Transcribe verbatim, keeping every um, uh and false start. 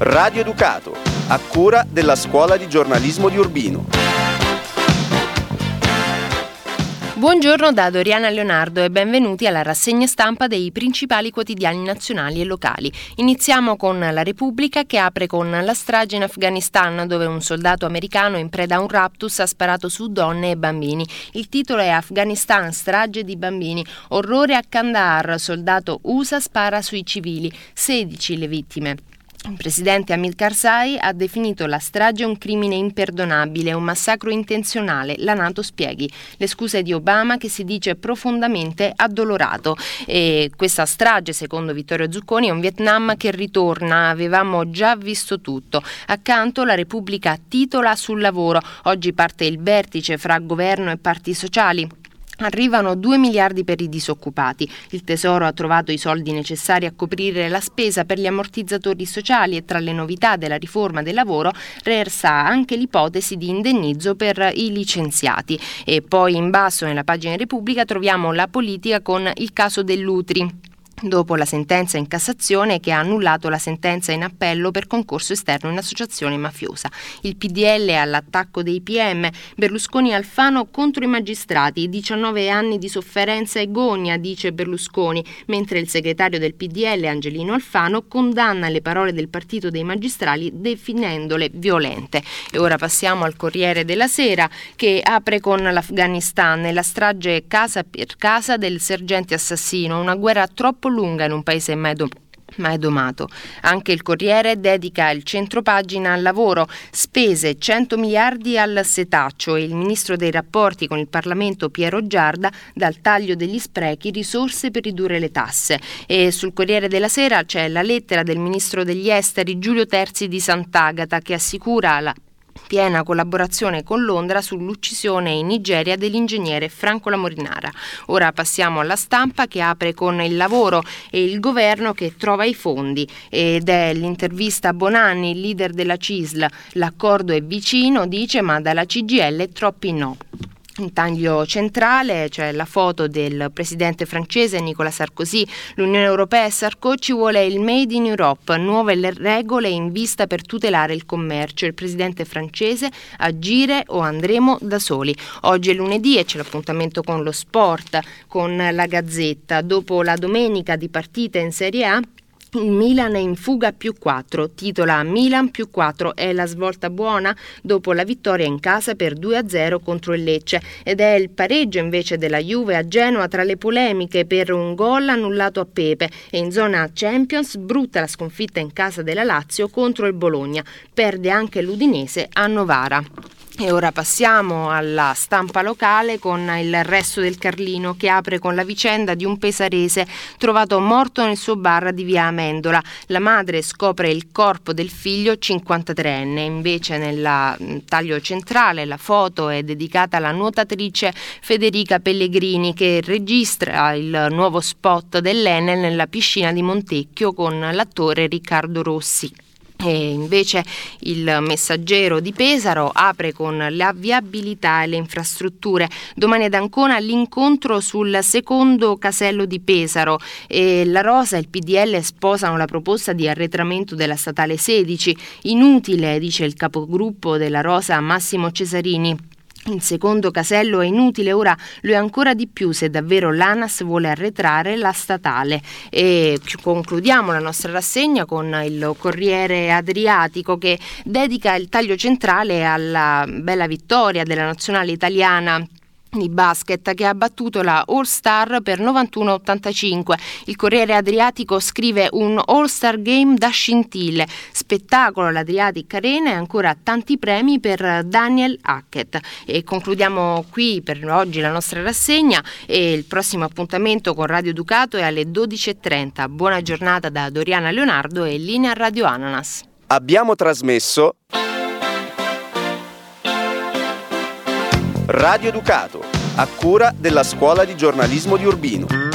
Radio Ducato, a cura della Scuola di Giornalismo di Urbino. Buongiorno da Doriana Leonardo e benvenuti alla rassegna stampa dei principali quotidiani nazionali e locali. Iniziamo con La Repubblica, che apre con la strage in Afghanistan, dove un soldato americano in preda a un raptus ha sparato su donne e bambini. Il titolo è Afghanistan, strage di bambini. Orrore a Kandahar, soldato U S A spara sui civili, sedici le vittime. Il presidente Hamid Karzai ha definito la strage un crimine imperdonabile, un massacro intenzionale. La NATO spieghi. Le scuse di Obama, che si dice profondamente addolorato. E questa strage, secondo Vittorio Zucconi, è un Vietnam che ritorna. Avevamo già visto tutto. Accanto La Repubblica titola sul lavoro. Oggi parte il vertice fra governo e parti sociali. Arrivano due miliardi per i disoccupati. Il Tesoro ha trovato i soldi necessari a coprire la spesa per gli ammortizzatori sociali e tra le novità della riforma del lavoro resta anche l'ipotesi di indennizzo per i licenziati. E poi in basso nella pagina Repubblica troviamo la politica con il caso dell'Utri. Dopo la sentenza in Cassazione che ha annullato la sentenza in appello per concorso esterno in associazione mafiosa. Il P D L all'attacco dei P M, Berlusconi Alfano contro i magistrati, diciannove anni di sofferenza e gogna, dice Berlusconi, mentre il segretario del P D L Angelino Alfano condanna le parole del partito dei magistrati definendole violente. E ora passiamo al Corriere della Sera, che apre con l'Afghanistan e la strage casa per casa del sergente assassino, una guerra troppo lunga in un paese mai, do- mai domato. Anche il Corriere dedica il centropagina al lavoro, spese cento miliardi al setaccio e il ministro dei rapporti con il Parlamento Piero Giarda dal taglio degli sprechi risorse per ridurre le tasse. E sul Corriere della Sera c'è la lettera del ministro degli esteri Giulio Terzi di Sant'Agata, che assicura la piena collaborazione con Londra sull'uccisione in Nigeria dell'ingegnere Franco Lamorinara. Ora passiamo alla Stampa, che apre con il lavoro e il governo che trova i fondi, ed è l'intervista a Bonanni, il leader della C I S L. L'accordo è vicino, dice, ma dalla C G I L troppi no. In taglio centrale c'è la foto del presidente francese Nicolas Sarkozy. L'Unione Europea e Sarko ci vuole il Made in Europe, nuove le regole in vista per tutelare il commercio. Il presidente francese: agire o andremo da soli. Oggi è lunedì e c'è l'appuntamento con lo sport, con la Gazzetta. Dopo la domenica di partite in Serie A, il Milan è in fuga più quattro, titola Milan più quattro, è la svolta buona dopo la vittoria in casa per due a zero contro il Lecce, ed è il pareggio invece della Juve a Genova tra le polemiche per un gol annullato a Pepe. E in zona Champions brutta la sconfitta in casa della Lazio contro il Bologna, perde anche l'Udinese a Novara. E ora passiamo alla stampa locale con il Resto del Carlino, che apre con la vicenda di un pesarese trovato morto nel suo bar di via Amendola. La madre scopre il corpo del figlio cinquantatreenne. Invece nella taglio centrale la foto è dedicata alla nuotatrice Federica Pellegrini, che registra il nuovo spot dell'Enel nella piscina di Montecchio con l'attore Riccardo Rossi. E invece il Messaggero di Pesaro apre con la viabilità e le infrastrutture. Domani ad Ancona l'incontro sul secondo casello di Pesaro, e la Rosa e il P D L sposano la proposta di arretramento della statale sedici. Inutile, dice il capogruppo della Rosa Massimo Cesarini. Il secondo casello è inutile, ora lo è ancora di più se davvero l'ANAS vuole arretrare la statale. E concludiamo la nostra rassegna con il Corriere Adriatico, che dedica il taglio centrale alla bella vittoria della nazionale italiana di basket, che ha battuto la All Star per novantuno a ottantacinque. Il Corriere Adriatico scrive: un All Star Game da scintille, spettacolo all'Adriatic Arena e ancora tanti premi per Daniel Hackett. E concludiamo qui per oggi la nostra rassegna, e il prossimo appuntamento con Radio Ducato è alle dodici e trenta. Buona giornata da Doriana Leonardo e linea Radio Ananas. Abbiamo trasmesso Radio Ducato, a cura della Scuola di Giornalismo di Urbino.